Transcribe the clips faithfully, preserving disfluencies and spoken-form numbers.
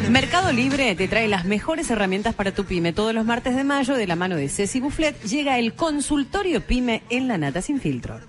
Mercado Libre te trae las mejores herramientas para tu pyme. Todos los martes de mayo, de la mano de Ceci Bufflet, llega el consultorio pyme en La Nata Sin Filtro.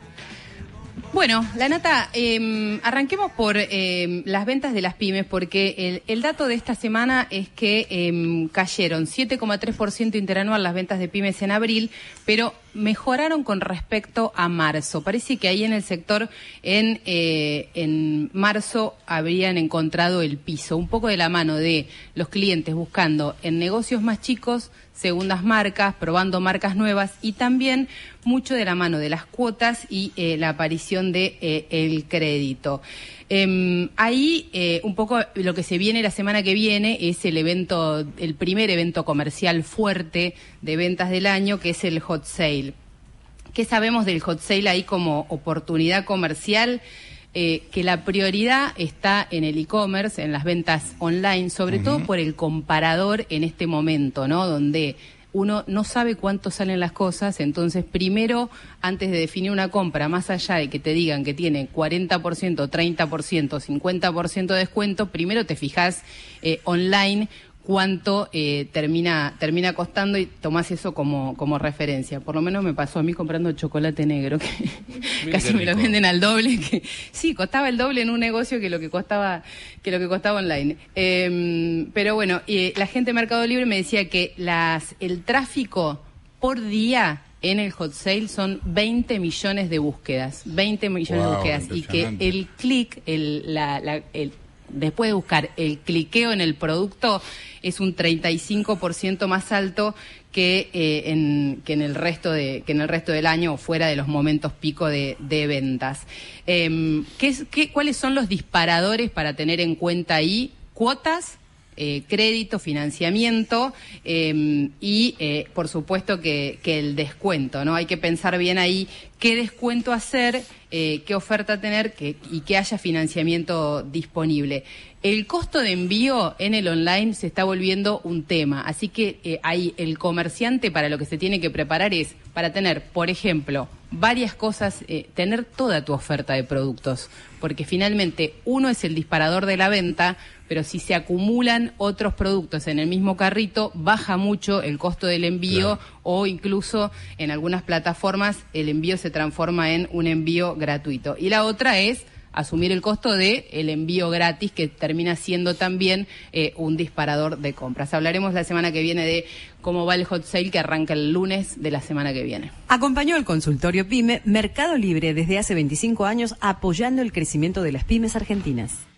Bueno, La Nata, eh, arranquemos por eh, las ventas de las pymes, porque el, el dato de esta semana es que eh, cayeron siete coma tres por ciento interanual las ventas de pymes en abril, pero mejoraron con respecto a marzo. Parece que ahí en el sector, en, eh, en marzo, habrían encontrado el piso, un poco de la mano de los clientes buscando en negocios más chicos segundas marcas, probando marcas nuevas y también mucho de la mano de las cuotas y eh, la aparición de eh, el crédito. Eh, ahí eh, un poco lo que se viene la semana que viene es el evento, el primer evento comercial fuerte de ventas del año, que es el Hot Sale. ¿Qué sabemos del Hot Sale ahí como oportunidad comercial? Eh, que la prioridad está en el e-commerce, en las ventas online, sobre uh-huh. todo por el comparador en este momento, ¿no? Donde uno no sabe cuánto salen las cosas, entonces primero, antes de definir una compra, más allá de que te digan que tiene cuarenta por ciento, treinta por ciento, cincuenta por ciento de descuento, primero te fijas eh, online cuánto eh, termina termina costando y tomás eso como como referencia. Por lo menos me pasó a mí comprando chocolate negro, que Mira casi me lo venden al doble. Que sí, costaba el doble en un negocio que lo que costaba que lo que costaba online. Eh, pero bueno, eh, la gente de Mercado Libre me decía que las el tráfico por día en el Hot Sale son veinte millones de búsquedas, veinte millones wow, de búsquedas, y que el clic, el, la, la, el después de buscar el cliqueo en el producto es un treinta y cinco por ciento más alto que eh, en que en el resto de que en el resto del año o fuera de los momentos pico de, de ventas. Eh, ¿qué es, qué, ¿Cuáles son los disparadores para tener en cuenta ahí? Cuotas, eh, crédito, financiamiento eh, y eh, por supuesto que, que el descuento, ¿no? Hay que pensar bien ahí qué descuento hacer, eh, qué oferta tener que, y que haya financiamiento disponible. El costo de envío en el online se está volviendo un tema, así que eh, ahí el comerciante para lo que se tiene que preparar es para tener, por ejemplo, varias cosas, eh, tener toda tu oferta de productos, porque finalmente uno es el disparador de la venta, pero si se acumulan otros productos en el mismo carrito, baja mucho el costo del envío, claro. O incluso en algunas plataformas el envío se transforma en un envío gratuito. Y la otra es asumir el costo de el envío gratis, que termina siendo también eh, un disparador de compras. Hablaremos la semana que viene de cómo va el Hot Sale, que arranca el lunes de la semana que viene. Acompañó el consultorio PYME Mercado Libre desde hace veinticinco años, apoyando el crecimiento de las pymes argentinas.